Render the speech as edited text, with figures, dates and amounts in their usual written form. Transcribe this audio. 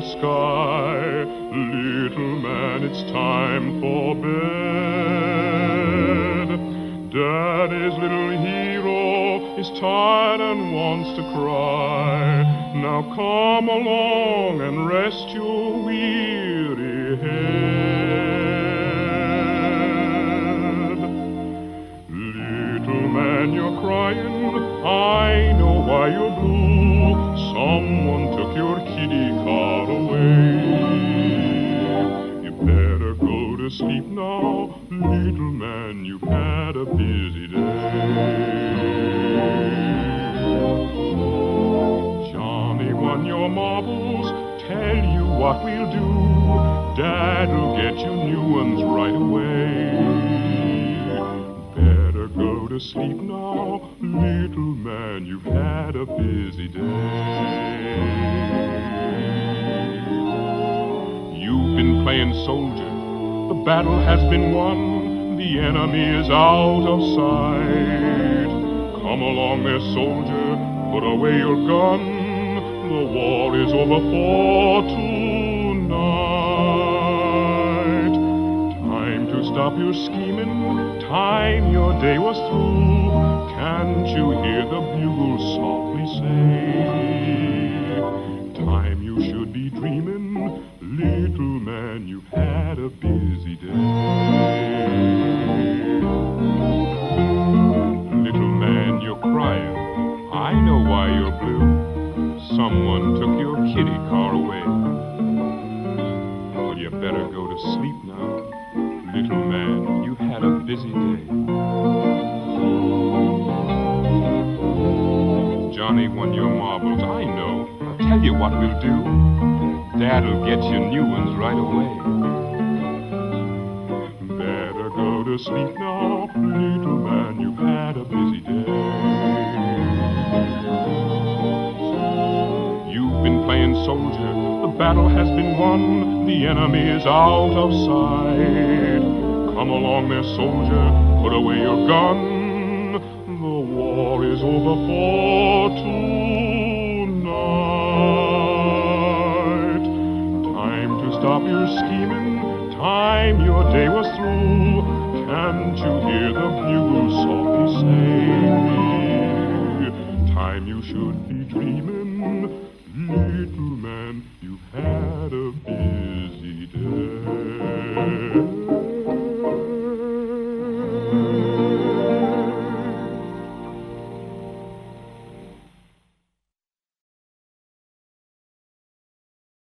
the sky. Little man, it's time for bed. Daddy's little hero is tired and wants to cry. Now come along and rest your weary head. Little man, you're crying, I know why you're blue. Someone took your kitty car away. You better go to sleep now, little man, you've had a busy day. Johnny won your marbles, tell you what we'll do. Dad'll get you new ones right away. Better go to sleep now, little man, you've had a busy day. You've been playing soldier, the battle has been won, the enemy is out of sight. Come along there, soldier, put away your gun, the war is over for tonight. Time to stop your scheming, time your day was through. Can't you hear the bugle softly say? Time you should be dreaming, little man, you've had a busy day. Little man, you're crying, I know why you're blue. Someone took your kitty car away. Well, you better go to sleep now, little man, you've had a busy day. Johnny won your marbles, I know. I'll tell you what we'll do. Dad'll get you new ones right away. Better go to sleep now, little man, you've had a busy day. You've been playing soldier, the battle has been won, the enemy is out of sight. Come along there, soldier, put away your gun, the war is over for tonight. Time to stop your scheming, time your day was through. Can't you hear the bugle softly say? Time you should be dreaming, little man, you've had a busy day.